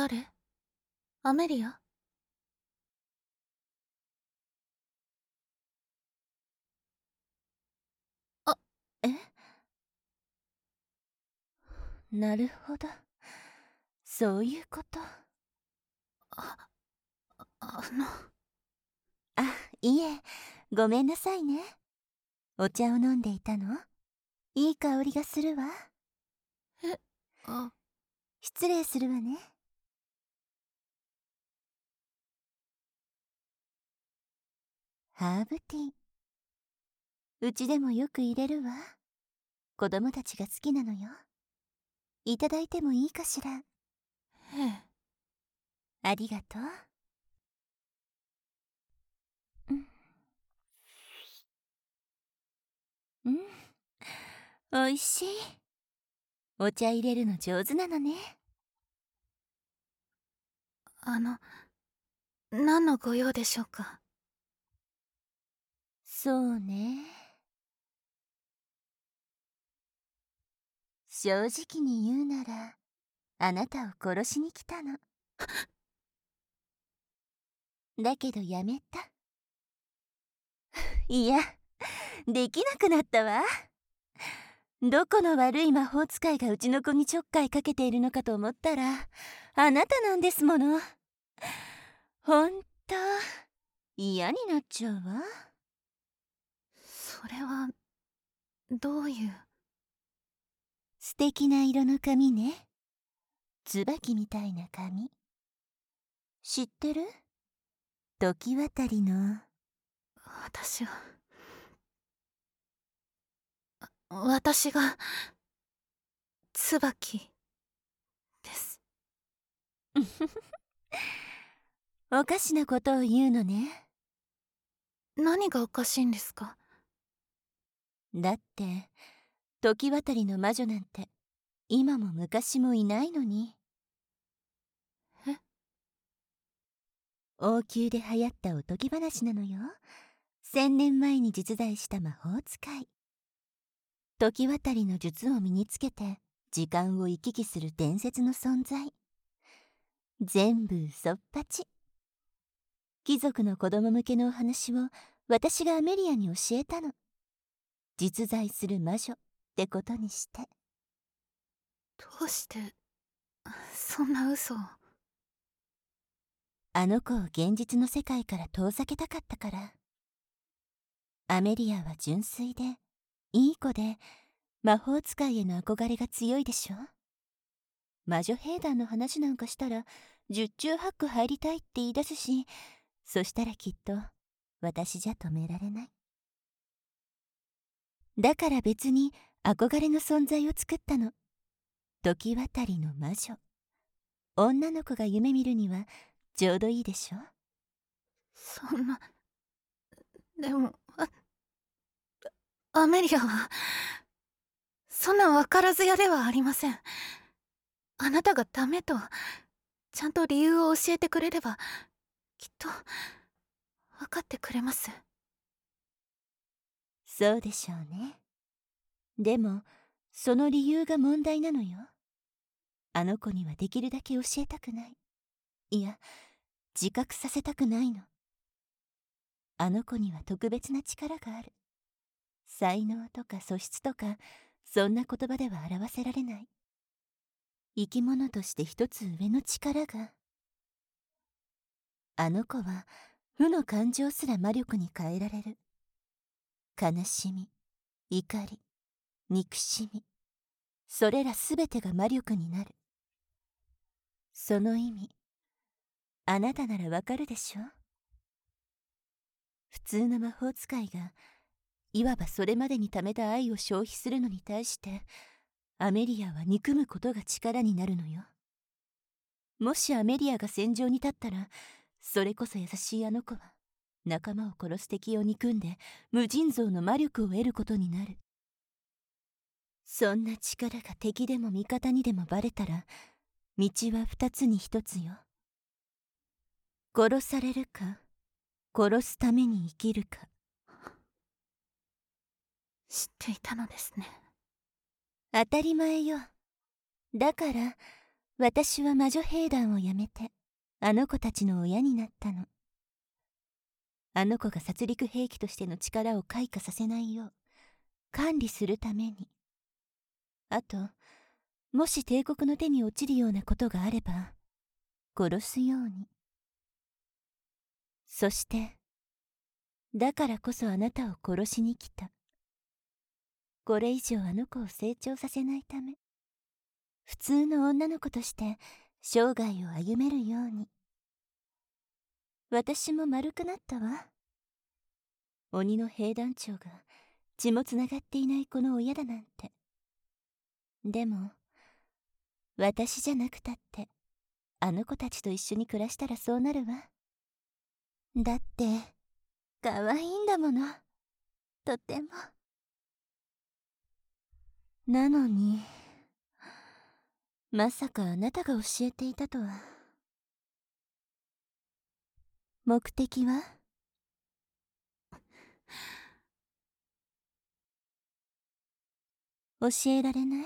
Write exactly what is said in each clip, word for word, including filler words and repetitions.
誰？アメリア？あ、 え？なるほど。そういうこと。 あ、あの。 あ、いえ、ごめんなさいね。お茶を飲んでいたの？いい香りがするわ。 え、あ、 失礼するわね。ハーブティー。うちでもよく入れるわ。子供たちが好きなのよ。いただいてもいいかしら？ ええ。 ありがとう。うん。うん。おいしい。お茶入れるの上手なのね。 あの、何のご用でしょうか？ そうね。正直に言うなら、あなたを殺しに来たの。だけどやめた。いや、できなくなったわ。どこの悪い魔法使いがうちの子にちょっかいかけているのかと思ったら、あなたなんですもの。ほんと、嫌になっちゃうわ。 それは、どういう。 素敵な色の髪ね。椿みたいな髪。知ってる？時渡りの。 私は、私が、椿、です。 おかしなことを言うのね。 何がおかしいんですか？ だって、時渡りの魔女なんて、今も昔もいないのに。 え？ 王宮で流行ったおとぎ話なのよ。千年前に実在した魔法使い。時渡りの術を身につけて時間を行き来する伝説の存在。全部嘘っぱち。貴族の子供向けのお話を私がアメリアに教えたの。実在する魔女ってことにして。 どうして、そんな嘘を。 あの子を現実の世界から遠ざけたかったから。アメリアは純粋でいい子で、魔法使いへの憧れが強いでしょ。魔女兵団の話なんかしたら十中八九入りたいって言い出すし、そしたらきっと私じゃ止められない。だから別に憧れの存在を作ったの。時渡りの魔女。女の子が夢見るにはちょうどいいでしょ。 そんな、でも、あ、アメリアは、そんな分からず屋ではありません。あなたがダメと、ちゃんと理由を教えてくれれば、きっと、分かってくれます。 そうでしょうね。でも、その理由が問題なのよ。あの子にはできるだけ教えたくない。いや、自覚させたくないの。あの子には特別な力がある。才能とか素質とか、そんな言葉では表せられない。生き物として一つ上の力が。あの子は、負の感情すら魔力に変えられる。悲しみ、怒り、憎しみ。それらすべてが魔力になる。その意味、あなたならわかるでしょ？普通の魔法使いが、いわばそれまでに貯めた愛を消費するのに対して、アメリアは憎むことが力になるのよ。もしアメリアが戦場に立ったら、それこそ優しいあの子は、仲間を殺す敵を憎んで、無尽蔵の魔力を得ることになる。そんな力が敵でも味方にでもバレたら、道は二つに一つよ。殺されるか、殺すために生きるか。 知っていたのですね。 当たり前よ。だから、 私は魔女兵団を辞めてあの子たちの親になったの。あの子が殺戮兵器としての力を開花させないよう管理するために。あと、もし帝国の手に落ちるようなことがあれば殺すように。そしてだからこそあなたを殺しに来た。これ以上あの子を成長させないため、普通の女の子として生涯を歩めるように。私も丸くなったわ。鬼の兵団長が血もつながっていない子の親だなんて。でも私じゃなくたってあの子たちと一緒に暮らしたらそうなるわ。だって可愛いんだもの、とても。なのにまさかあなたが教えていたとは。目的は？教えられない？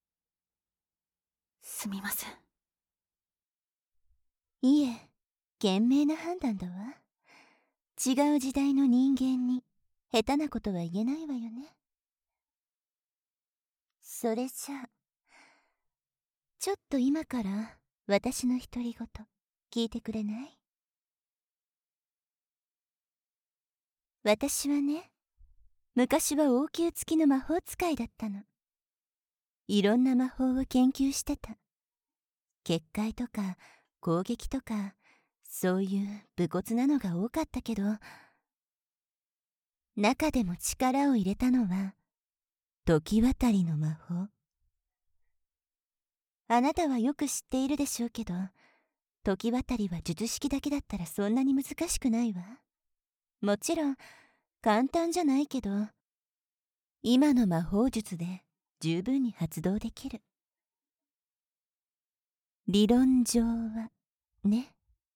すみません。 いえ、賢明な判断だわ。違う時代の人間に下手なことは言えないわよね。それじゃあ、ちょっと今から私の独り言聞いてくれない？私はね、昔は王宮付きの魔法使いだったの。いろんな魔法を研究してた。結界とか攻撃とか、そういう武骨なのが多かったけど、中でも力を入れたのは時渡りの魔法。あなたはよく知っているでしょうけど、時渡りは術式だけだったらそんなに難しくないわ。もちろん簡単じゃないけど、今の魔法術で十分に発動できる。理論上はね。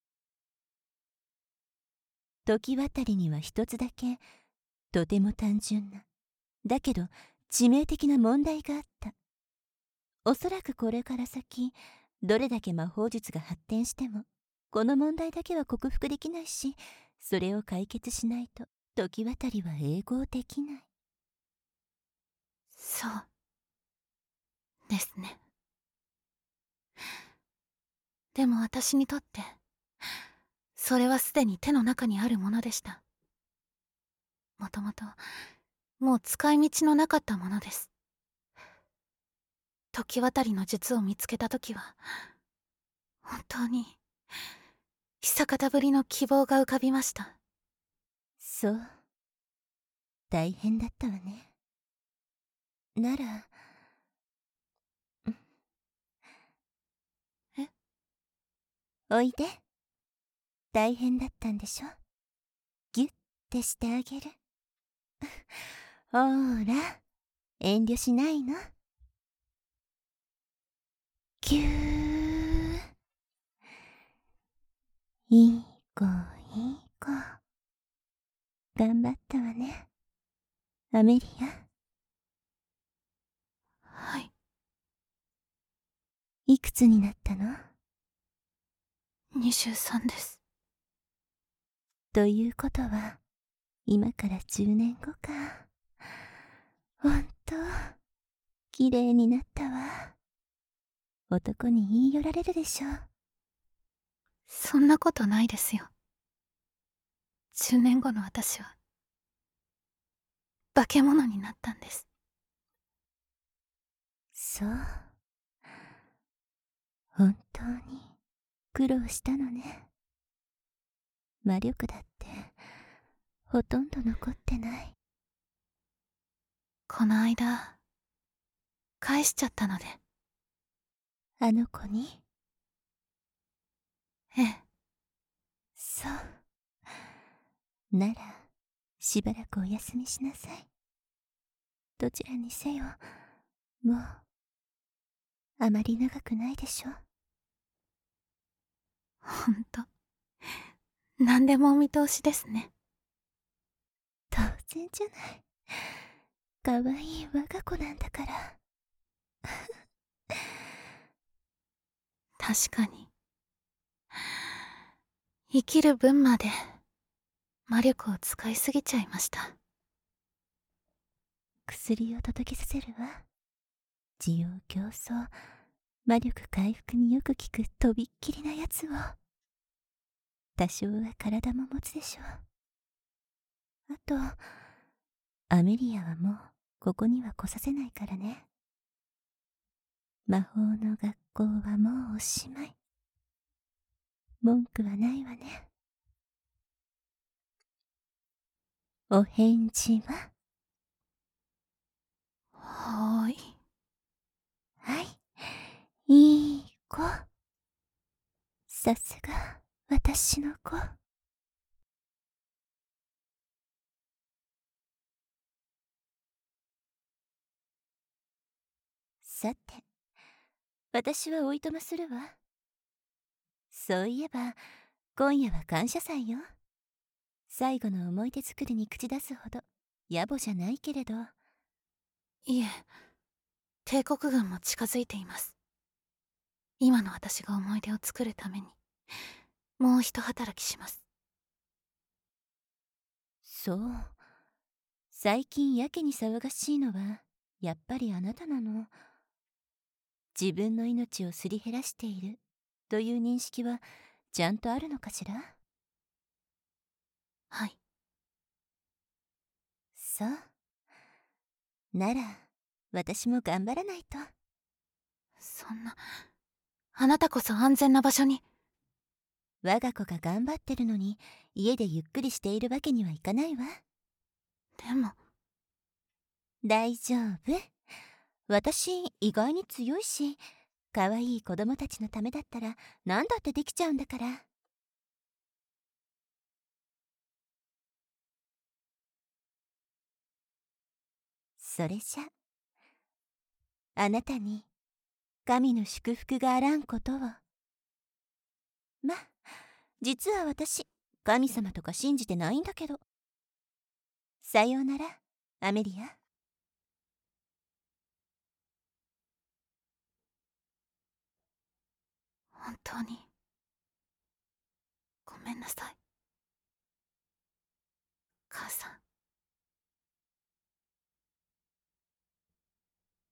時渡りには一つだけとても単純な、だけど致命的な問題があった。おそらくこれから先、どれだけ魔法術が発展してもこの問題だけは克服できないし、それを解決しないと時渡りは永劫できない。 そうですね。でも私にとってそれはすでに手の中にあるものでした。もともともう使い道のなかったものです。時渡りの術を見つけたときは本当に久方ぶりの希望が浮かびました。 そう、大変だったわね。なら、 え？ おいで。大変だったんでしょ。ギュッてしてあげる。ほーら、遠慮しないの。ぎゅー。いい子いい子。頑張ったわね、アメリア。 はい。 いくつになったの？ にじゅうさんです。 ということは今からじゅうねんごか。ほんと綺麗になったわ。男に言い寄られるでしょ。 そんなことないですよ。じゅうねんごの私は化け物になったんです。 そう、本当に苦労したのね。魔力だってほとんど残ってない。 この間返しちゃったので。 あの子に？ ええ。 そうならしばらくお休みしなさい。どちらにせよもうあまり長くないでしょ。 ほんと何でもお見通しですね。 当然じゃない。かわいい我が子なんだから。 確かに。生きる分まで魔力を使いすぎちゃいました。 薬を届けさせるわ。需要競争、魔力回復によく効くとびっきりなやつを。多少は体も持つでしょう。あと、アメリアはもうここには来させないからね。魔法の学校はもうおしまい。文句はないわね。お返事は？ はーい。 はい、いい子。さすが私の子。さて、私はおいとまするわ。そういえば、今夜は感謝祭よ。最後の思い出作りに口出すほど野暮じゃないけれど。 いえ、帝国軍も近づいています。今の私が思い出を作るために、もう一働きします。 そう。最近やけに騒がしいのは、やっぱりあなたなの。自分の命をすり減らしているという認識はちゃんとあるのかしら？ はい。 そう。なら、私も頑張らないと。 そんな、あなたこそ安全な場所に。 我が子が頑張ってるのに、家でゆっくりしているわけにはいかないわ。 でも。 大丈夫。私、意外に強いし、可愛い子供たちのためだったら、何だってできちゃうんだから。それじゃ、あなたに、神の祝福があらんことを。ま、実は私、神様とか信じてないんだけど。さようなら、アメリア。 本当に、ごめんなさい。母さん。